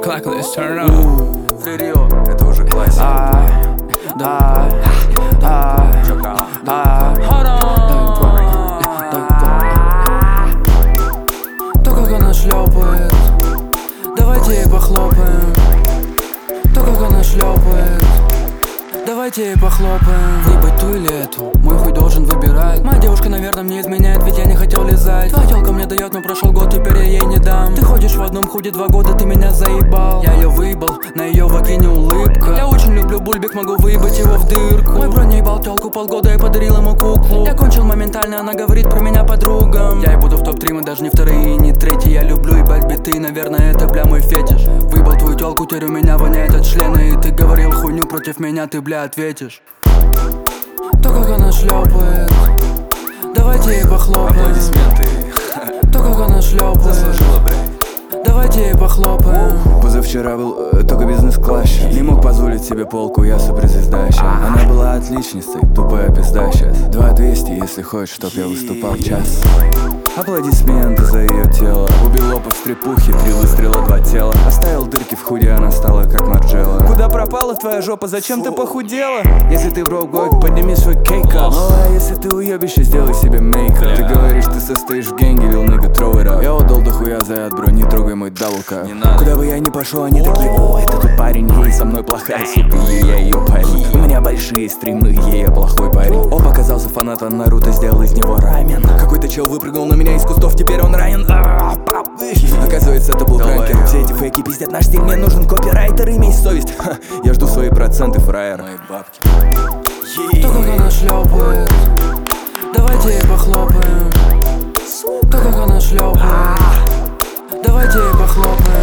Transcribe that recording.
clock, let's turn up. Фририо, это уже классика. То, как она шлепает, давайте ей похлопаем. То, как она шлепает, давайте ей похлопаем. Выбрать ту или эту, мой хуй должен выбирать. Моя девушка, наверное, мне изменяет, ведь я не хотел лизать. Твоя тёлка мне дает, но прошел год, теперь я ей не дам. Ты ходишь в одном худе 2 года, ты меня заебал. Я ее выебал, на ее вагине улыбка. Я очень люблю бульбик, могу выебать его в дырку. Мой бро не ебал тёлку полгода, я подарил ему куклу. Я кончил моментально, она говорит про меня подругам. Я и буду в топ-3, мы даже не вторые и не третьи. Я люблю ебать биты, наверное, это бля мой фетиш. Выебал твою тёлку, теперь у меня воняет от члена. И ты говорил хуйню против меня, ты бля ответишь. То, как она шлепает, давайте ей похлопаем. Аплодисменты. То, как она шлепает, Заслужила, блядь. давайте ей похлопаем. Позавчера был только бизнес-класс. Не мог позволить себе полку, я суперзвезда щас. Она была отличницей, тупая пизда щас. 2200, если хочешь, чтоб я выступал час. Аплодисменты за ее тело. Убил лопа в стрепухе, 3 выстрела, 2 тела. Оставил дырки в худе, она стала как Марджелла. Куда пропала твоя жопа, зачем ты похудела? Если ты броугой, подними свой кейк-ап. Ну а если ты уебище, сделай себе мейк-ап. Ты говоришь, ты состоишь в генге, лил нигга, throw it up. Я отдал дохуя за яд, бро, не трогай мой даблкап. Куда бы я ни пошел, они такие: о, это тот парень, ей со мной плохая сука, и я ее парень. У меня большие стримы, ей я плохой парень. О, показался фанатом Наруто, сделал из него рамен. Какой-то чел выпрыгнул на меня из кустов, теперь он ранен. Оказывается, это был пранкер. Все эти фейки пиздят наш стиль, мне нужен копирайтер, имей совесть. Я жду свои проценты, фраер. Мои бабки. То, как она шлепает, давайте ей похлопаем. То, как она шлепает, давайте ей похлопаем.